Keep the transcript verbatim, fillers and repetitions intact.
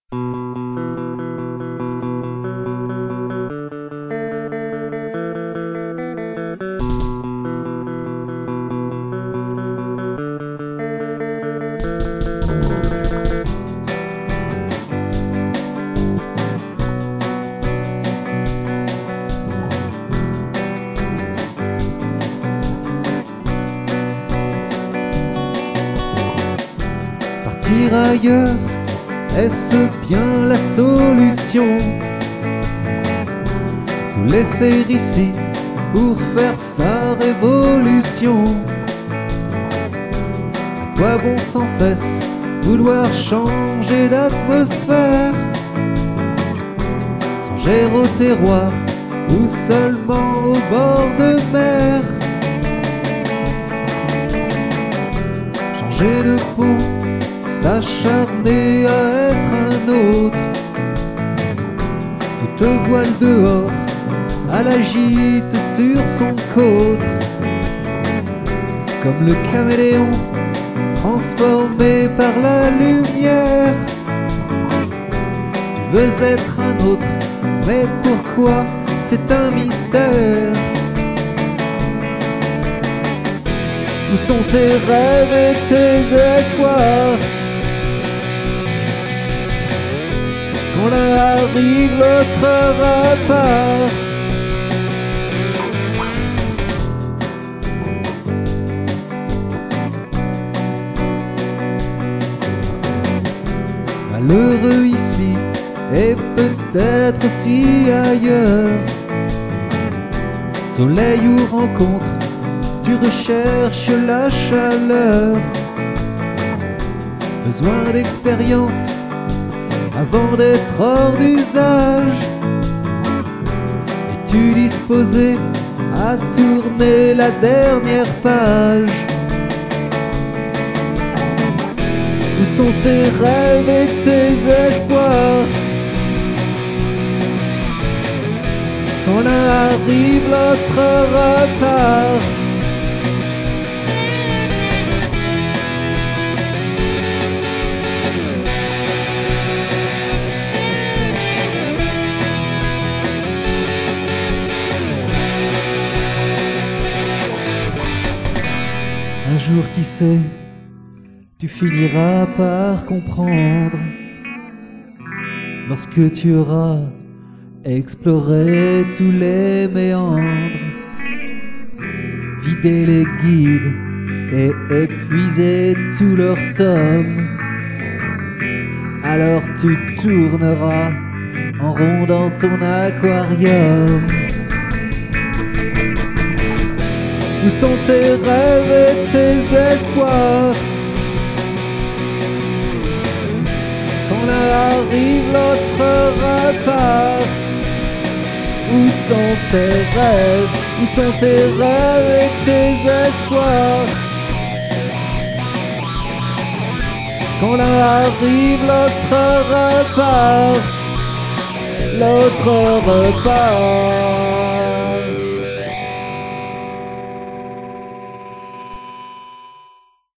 Partir ailleurs, est-ce bien la solution? Tout laisser ici pour faire sa révolution. À quoi bon sans cesse vouloir changer d'atmosphère? Songer au terroir ou seulement au bord de mer? Changer de peau, s'acharner à être un autre. Toute voile dehors, à la gîte sur son côte. Comme le caméléon, transformé par la lumière. Tu veux être un autre, mais pourquoi? C'est un mystère. Où sont tes rêves et tes espoirs? Quand l'un arrive, l'autre repart. Malheureux ici et peut-être aussi ailleurs. Soleil ou rencontre, tu recherches la chaleur. Besoin d'expérience avant d'être hors d'usage. Es-tu disposé à tourner la dernière page? Où sont tes rêves et tes espoirs? Quand l'un arrive, l'autre repart. Un jour, qui sait, tu finiras par comprendre. Lorsque tu auras exploré tous les méandres, vidé les guides et épuisé tous leurs tomes, alors tu tourneras en rond dans ton aquarium. Où sont tes rêves et tes espoirs? Quand l'un arrive, l'autre repart. Où sont tes rêves? Où sont tes rêves et tes espoirs? Quand l'un arrive, l'autre repart. L'autre repart.